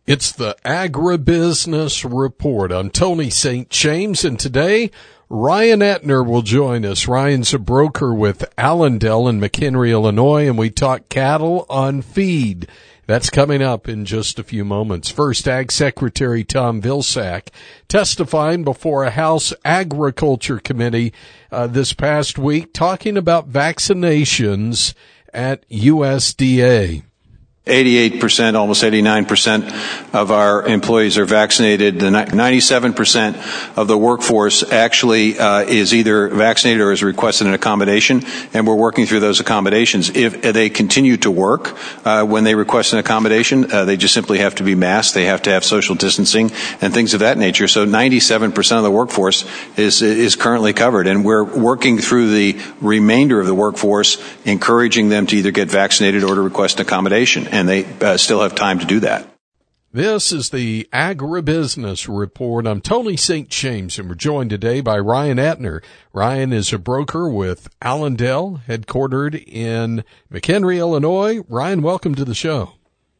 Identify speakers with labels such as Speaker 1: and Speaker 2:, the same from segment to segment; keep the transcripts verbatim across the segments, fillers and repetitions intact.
Speaker 1: It's the Agribusiness Report. I'm Tony Saint James, and today Ryan Etner will join us. Ryan's a broker with Allendale in McHenry, Illinois, and we talk cattle on feed. That's coming up in just a few moments. First, Ag Secretary Tom Vilsack testifying before a House Agriculture Committee uh, this past week, talking about vaccinations at U S D A.
Speaker 2: eighty-eight percent, almost eighty-nine percent of our employees are vaccinated. The ninety-seven percent of the workforce actually uh, is either vaccinated or has requested an accommodation, and we're working through those accommodations. If they continue to work uh, when they request an accommodation, uh, they just simply have to be masked. They have to have social distancing and things of that nature. So ninety-seven percent of the workforce is is currently covered, and we're working through the remainder of the workforce, encouraging them to either get vaccinated or to request an accommodation. And they uh, still have time to do that.
Speaker 1: This is the Agribusiness Report. I'm Tony Saint James, and we're joined today by Ryan Etner. Ryan is a broker with Allendale, headquartered in McHenry, Illinois. Ryan, welcome to the show.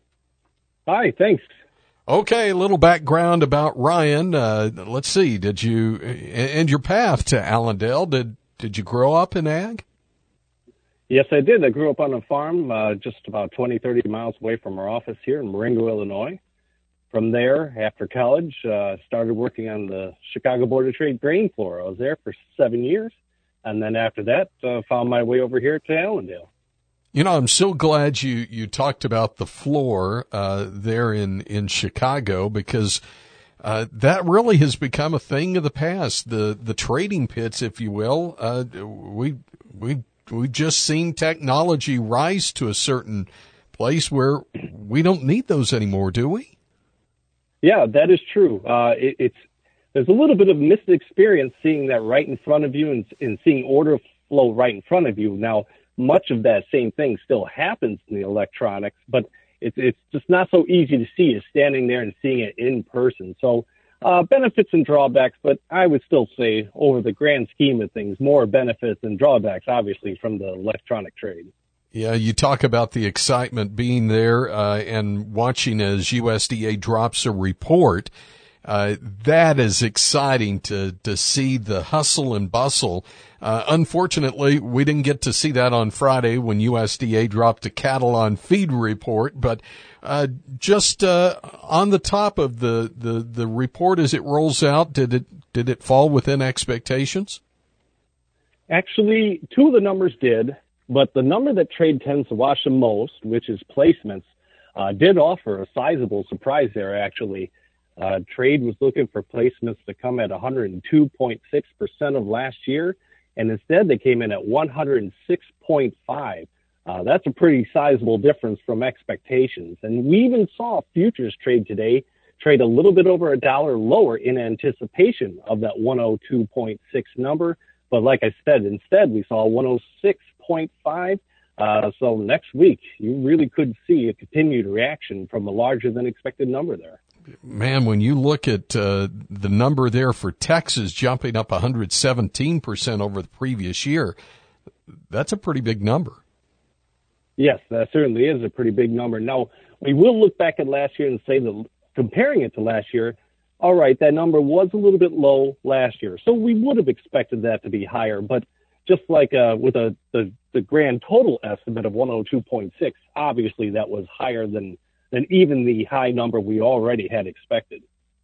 Speaker 3: Hi, thanks.
Speaker 1: Okay, a little background about Ryan. Uh, let's see, did you, and your path to Allendale, did, did you grow up in ag?
Speaker 3: Yes, I did. I grew up on a farm uh, just about twenty, thirty miles away from our office here in Marengo, Illinois. From there, after college, uh, started working on the Chicago Board of Trade grain floor. I was there for seven years. And then after that, uh, found my way over here to Allendale.
Speaker 1: You know, I'm so glad you, you talked about the floor uh, there in, in Chicago, because uh, that really has become a thing of the past. The the trading pits, if you will, uh, we we We've just seen technology rise to a certain place where we don't need those anymore, do we?
Speaker 3: Yeah, that is true. Uh, it, it's there's a little bit of missed experience seeing that right in front of you and, and seeing order flow right in front of you. Now, much of that same thing still happens in the electronics, but it's it's just not so easy to see as standing there and seeing it in person. So Uh, benefits and drawbacks, but I would still say over the grand scheme of things, more benefits than drawbacks, obviously, from the electronic trade.
Speaker 1: Yeah, you talk about the excitement being there uh, and watching as U S D A drops a report. Uh, that is exciting to, to see the hustle and bustle. Uh, unfortunately, we didn't get to see that on Friday when U S D A dropped a cattle on feed report, but uh, just uh, on the top of the, the, the report as it rolls out, did it did it fall within expectations?
Speaker 3: Actually, two of the numbers did, but the number that trade tends to watch the most, which is placements, uh, did offer a sizable surprise there, actually. Uh, trade was looking for placements to come at one hundred two point six percent of last year, and instead they came in at one hundred six point five. Uh, that's a pretty sizable difference from expectations. And we even saw futures trade today trade a little bit over a dollar lower in anticipation of that one hundred two point six number. But like I said, instead we saw one hundred six point five. Uh, so next week, you really could see a continued reaction from a larger than expected number there.
Speaker 1: Man, when you look at uh, the number there for Texas jumping up one hundred seventeen percent over the previous year, that's a pretty big number.
Speaker 3: Yes, that certainly is a pretty big number. Now, we will look back at last year and say that comparing it to last year, all right, that number was a little bit low last year. So we would have expected that to be higher. But just like uh, with a, the, the grand total estimate of one hundred two point six, obviously that was higher than than even the high number we already had expected.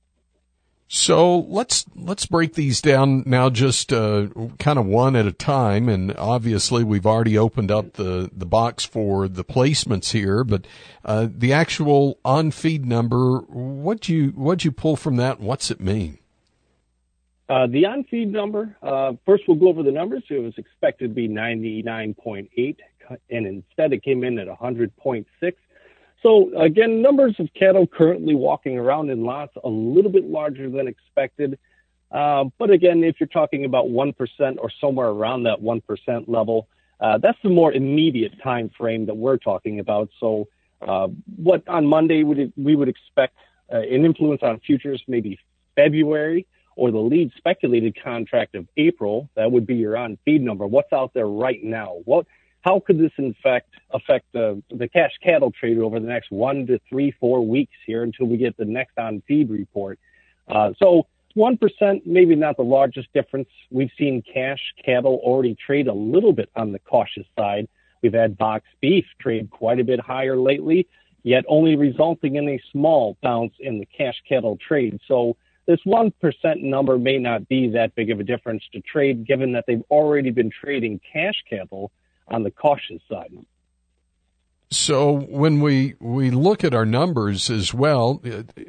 Speaker 1: So let's let's break these down now, just uh, kind of one at a time. And obviously, we've already opened up the, the box for the placements here. But uh, the actual on-feed number, what you what you pull from that? And what's it mean?
Speaker 3: Uh, the on-feed number. Uh, first, we'll go over the numbers. It was expected to be ninety-nine point eight, and instead it came in at one hundred point six. So, again, numbers of cattle currently walking around in lots a little bit larger than expected. Uh, but, again, if you're talking about one percent or somewhere around that one percent level, uh, that's the more immediate time frame that we're talking about. So uh, what on Monday would we would expect uh, an influence on futures, maybe February, or the lead speculated contract of April. That would be your on-feed number. What's out there right now? What how could this in fact affect the, the cash cattle trade over the next one to three, four weeks here until we get the next on feed report. Uh, so one percent, maybe not the largest difference. We've seen cash cattle already trade a little bit on the cautious side. We've had box beef trade quite a bit higher lately, yet only resulting in a small bounce in the cash cattle trade. So this one percent number may not be that big of a difference to trade, given that they've already been trading cash cattle on the cautious side.
Speaker 1: So when we, we look at our numbers as well,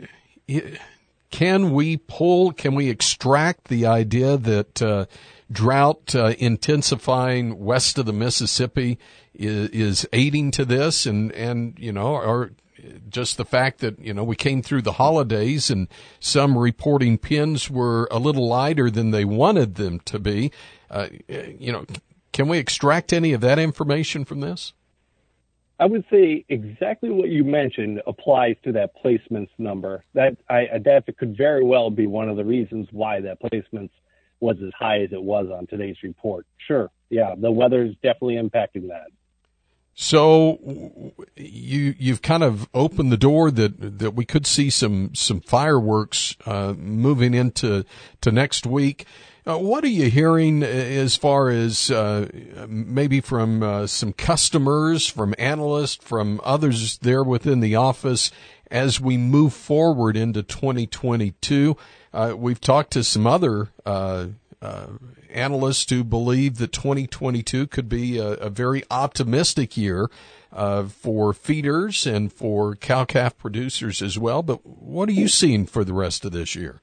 Speaker 1: can we pull, can we extract the idea that uh, drought uh, intensifying west of the Mississippi is, is aiding to this, and, and, you know, or just the fact that, you know, we came through the holidays and some reporting pins were a little lighter than they wanted them to be. Uh, you know, can we extract any of that information from this?
Speaker 3: I would say exactly what you mentioned applies to that placements number. That I, that could very well be one of the reasons why that placements was as high as it was on today's report. Sure, yeah, the weather is definitely impacting that.
Speaker 1: So you you've kind of opened the door that that we could see some some fireworks uh, moving into to next week. Uh, what are you hearing as far as uh, maybe from uh, some customers, from analysts, from others there within the office as we move forward into twenty twenty-two? Uh, we've talked to some other uh, uh, analysts who believe that twenty twenty-two could be a, a very optimistic year uh, for feeders and for cow-calf producers as well. But what are you seeing for the rest of this year?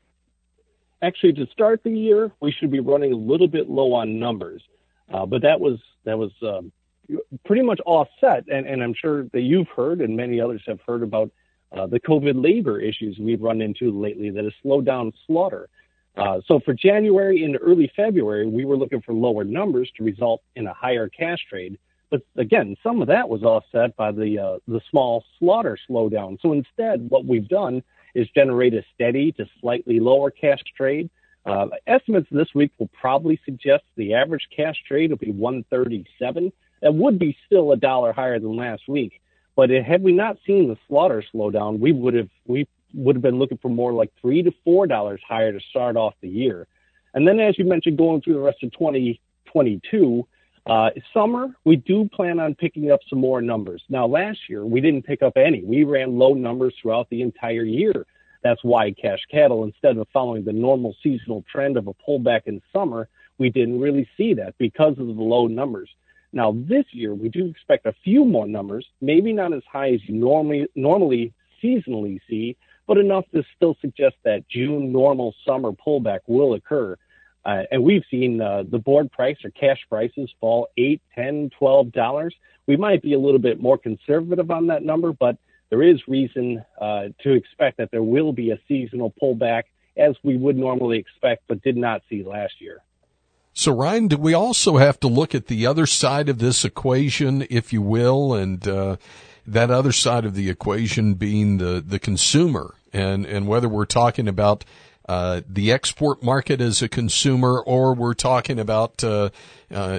Speaker 3: Actually, to start the year, we should be running a little bit low on numbers, uh, but that was that was um, pretty much offset. And, and I'm sure that you've heard, and many others have heard about uh, the COVID labor issues we've run into lately that has slowed down slaughter. Uh, so for January into early February, we were looking for lower numbers to result in a higher cash trade. But again, some of that was offset by the uh, the small slaughter slowdown. So instead, what we've done is generate a steady to slightly lower cash trade. Uh, estimates this week will probably suggest the average cash trade will be one thirty-seven. That would be still a dollar higher than last week. But it, had we not seen the slaughter slowdown, we would have we would have been looking for more like three to four dollars higher to start off the year. And then, as you mentioned, going through the rest of twenty twenty-two, uh, summer we do plan on picking up some more numbers. Now, last year we didn't pick up any. We ran low numbers throughout the entire year. That's why cash cattle, instead of following the normal seasonal trend of a pullback in summer, we didn't really see that because of the low numbers. Now, this year, we do expect a few more numbers, maybe not as high as you normally normally seasonally see, but enough to still suggest that June normal summer pullback will occur. Uh, and we've seen uh, the board price or cash prices fall eight, ten, twelve dollars. We might be a little bit more conservative on that number, but there is reason uh, to expect that there will be a seasonal pullback as we would normally expect, but did not see last year.
Speaker 1: So, Ryan, do we also have to look at the other side of this equation, if you will, and uh, that other side of the equation being the, the consumer, and, and whether we're talking about uh, the export market as a consumer, or we're talking about uh, uh,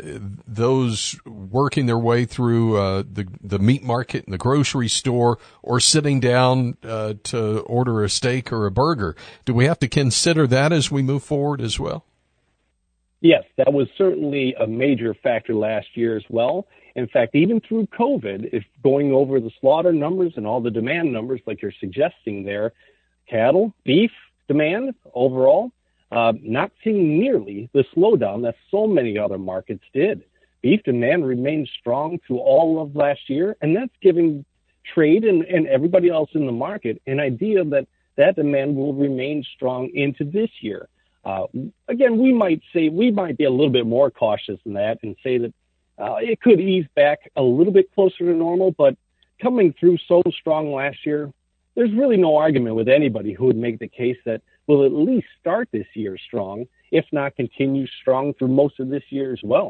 Speaker 1: those working their way through uh, the the meat market in the grocery store, or sitting down uh, to order a steak or a burger. Do we have to consider that as we move forward as well?
Speaker 3: Yes, that was certainly a major factor last year as well. In fact, even through COVID, if going over the slaughter numbers and all the demand numbers like you're suggesting there, cattle, beef demand overall, uh, not seeing nearly the slowdown that so many other markets did. Beef demand remained strong through all of last year, and that's giving trade and, and everybody else in the market an idea that that demand will remain strong into this year. Uh, again, we might say we might be a little bit more cautious than that and say that uh, it could ease back a little bit closer to normal, but coming through so strong last year, there's really no argument with anybody who would make the case that we'll at least start this year strong, if not continue strong through most of this year as well.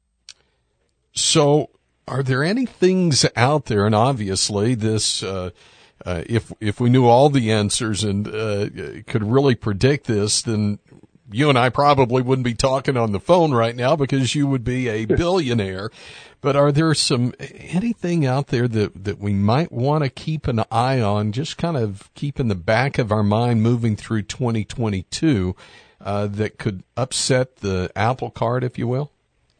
Speaker 1: So are there any things out there, and obviously this, uh, uh, if if we knew all the answers and uh, could really predict this, then you and I probably wouldn't be talking on the phone right now because you would be a billionaire. But are there some, anything out there that, that we might want to keep an eye on, just kind of keep in the back of our mind moving through twenty twenty-two, uh, that could upset the apple cart, if you will?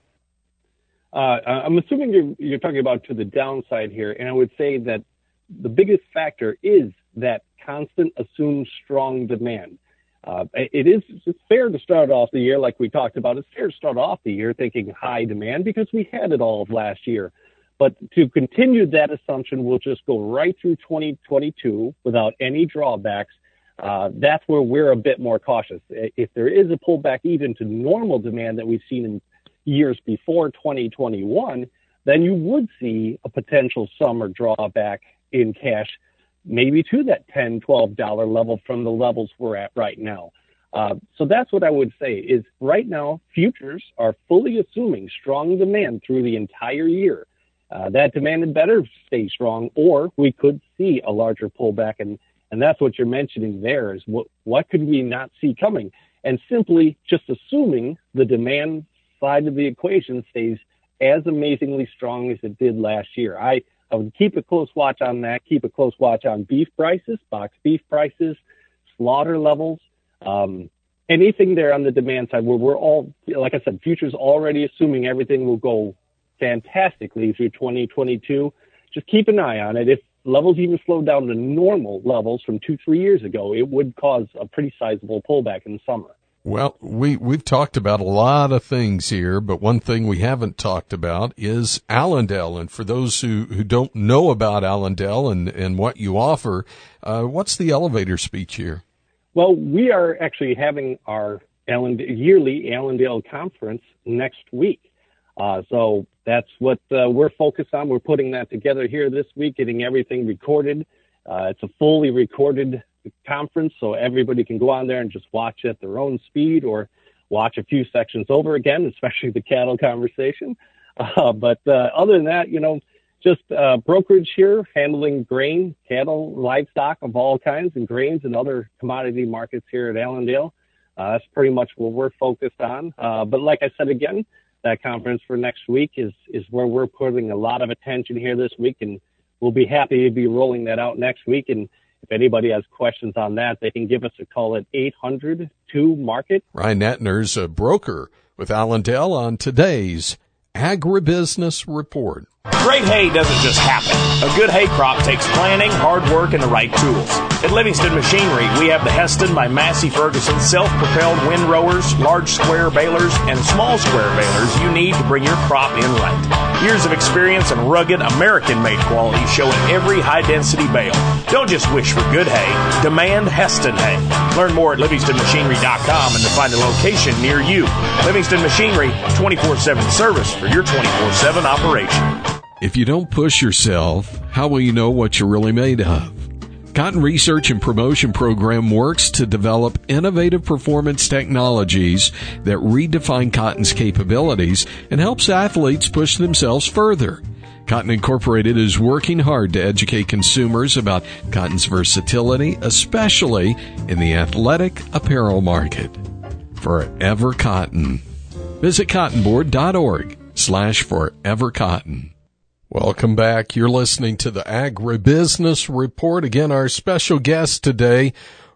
Speaker 3: Uh, I'm assuming you're, you're talking about to the downside here, and I would say that the biggest factor is that constant assumed strong demand. Uh, it is it's fair to start off the year like we talked about. It's fair to start off the year thinking high demand because we had it all of last year. But to continue that assumption, we'll just go right through twenty twenty-two without any drawbacks. Uh, that's where we're a bit more cautious. If there is a pullback even to normal demand that we've seen in years before twenty twenty-one, then you would see a potential summer drawback in cash, maybe to that ten dollars, twelve dollars level from the levels we're at right now. Uh, so that's what I would say is right now, futures are fully assuming strong demand through the entire year. Uh, that demand had better stay strong, or we could see a larger pullback. And, and that's what you're mentioning there is what, what could we not see coming? And simply just assuming the demand side of the equation stays as amazingly strong as it did last year. I, I would keep a close watch on that, keep a close watch on beef prices, box beef prices, slaughter levels, um, anything there on the demand side where we're all, like I said, futures already assuming everything will go fantastically through twenty twenty-two. Just keep an eye on it. If levels even slow down to normal levels from two, three years ago, it would cause a pretty sizable pullback in the summer.
Speaker 1: Well, we, we've talked about a lot of things here, but one thing we haven't talked about is Allendale. And for those who, who don't know about Allendale and, and what you offer, uh, what's the elevator speech here?
Speaker 3: Well, we are actually having our Allendale, yearly Allendale conference next week. Uh, so that's what uh, we're focused on. We're putting that together here this week, getting everything recorded. Uh, it's a fully recorded conference, so everybody can go on there and just watch at their own speed or watch a few sections over again, especially the cattle conversation. Uh, but uh, other than that, you know, just uh, brokerage here, handling grain, cattle, livestock of all kinds, and grains and other commodity markets here at Allendale. Uh, that's pretty much what we're focused on. Uh, but like I said again, that conference for next week is is where we're putting a lot of attention here this week, and we'll be happy to be rolling that out next week. And if anybody has questions on that, they can give us a call at eight hundred two market.
Speaker 1: Ryan Etner's a broker with Allendale on today's Agribusiness Report.
Speaker 4: Great hay doesn't just happen. A good hay crop takes planning, hard work, and the right tools. At Livingston Machinery, we have the Heston by Massey Ferguson self-propelled windrowers, large square balers, and small square balers you need to bring your crop in right. Years of experience and rugged American-made quality show in every high-density bale. Don't just wish for good hay. Demand Heston hay. Learn more at livingston machinery dot com and to find a location near you. Livingston Machinery, twenty-four seven service for your twenty-four seven operation.
Speaker 1: If you don't push yourself, how will you know what you're really made of? Cotton Research and Promotion Program works to develop innovative performance technologies that redefine cotton's capabilities and helps athletes push themselves further. Cotton Incorporated is working hard to educate consumers about cotton's versatility, especially in the athletic apparel market. Forever Cotton. Visit cottonboard.org slash forever cotton. Welcome back. You're listening to the Agribusiness Report. Again, our special guest today,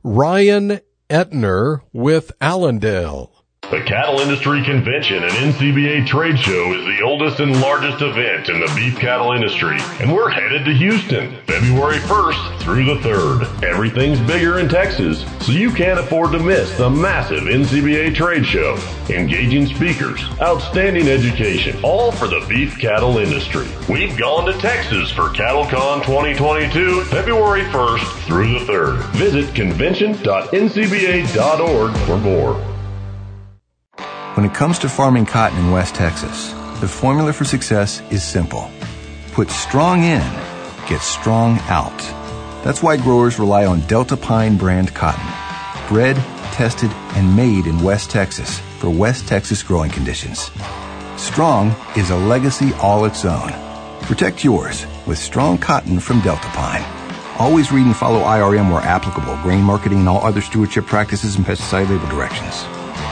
Speaker 1: Ryan Etner with Allendale.
Speaker 5: The Cattle Industry Convention and N C B A Trade Show is the oldest and largest event in the beef cattle industry, and we're headed to Houston, February first through the third. Everything's bigger in Texas, so you can't afford to miss the massive N C B A Trade Show. Engaging speakers, outstanding education, all for the beef cattle industry. We've gone to Texas for CattleCon twenty twenty-two, February first through the third. Visit convention dot n c b a dot org for more.
Speaker 6: When it comes to farming cotton in West Texas, the formula for success is simple. Put strong in, get strong out. That's why growers rely on Delta Pine brand cotton. Bred, tested, and made in West Texas for West Texas growing conditions. Strong is a legacy all its own. Protect yours with strong cotton from Delta Pine. Always read and follow I R M where applicable, grain marketing, and all other stewardship practices and pesticide label directions.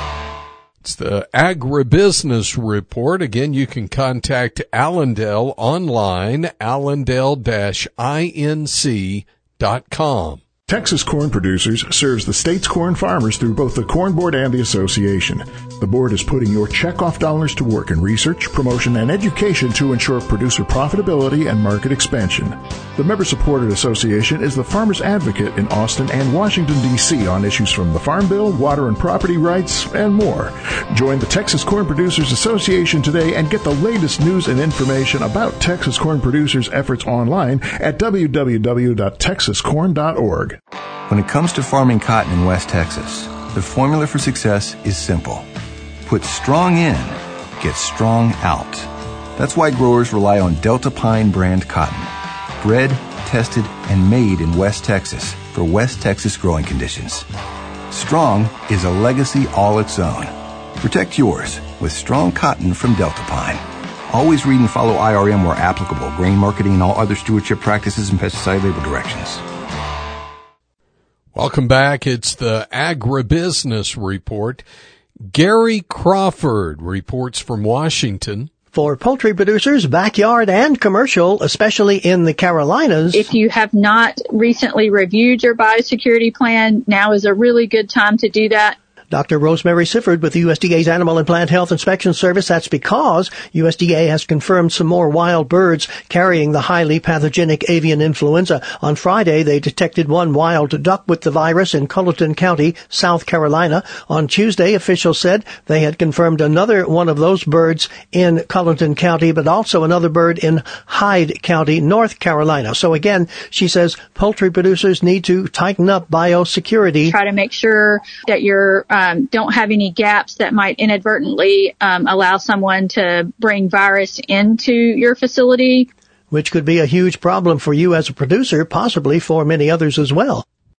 Speaker 1: It's the Agribusiness Report. Again, you can contact Allendale online, allendale dash inc dot com.
Speaker 7: Texas Corn Producers serves the state's corn farmers through both the Corn Board and the association. The board is putting your checkoff dollars to work in research, promotion, and education to ensure producer profitability and market expansion. The member-supported association is the Farmers Advocate in Austin and Washington, D C on issues from the Farm Bill, water and property rights, and more. Join the Texas Corn Producers Association today and get the latest news and information about Texas Corn Producers' efforts online at w w w dot texas corn dot org.
Speaker 6: When it comes to farming cotton in West Texas, the formula for success is simple. Put strong in, get strong out. That's why growers rely on Delta Pine brand cotton. Bred, tested, and made in West Texas for West Texas growing conditions. Strong is a legacy all its own. Protect yours with strong cotton from Delta Pine. Always read and follow I R M where applicable, grain marketing and all other stewardship practices and pesticide label directions.
Speaker 1: Welcome back. It's the Agribusiness Report. Gary Crawford reports from Washington.
Speaker 8: For poultry producers, backyard and commercial, especially in the Carolinas.
Speaker 9: If you have not recently reviewed your biosecurity plan, now is a really good time to do that.
Speaker 8: Doctor Rosemary Sifford with the U S D A's Animal and Plant Health Inspection Service. That's because U S D A has confirmed some more wild birds carrying the highly pathogenic avian influenza. On Friday, they detected one wild duck with the virus in Culleton County, South Carolina. On Tuesday, officials said they had confirmed another one of those birds in Culleton County, but also another bird in Hyde County, North Carolina. So again, she says poultry producers need to tighten up biosecurity.
Speaker 9: Try to make sure that you're Um, don't have any gaps that might inadvertently um, allow someone to bring virus into your facility.
Speaker 8: Which could be a huge problem for you as a producer, possibly for many others as well.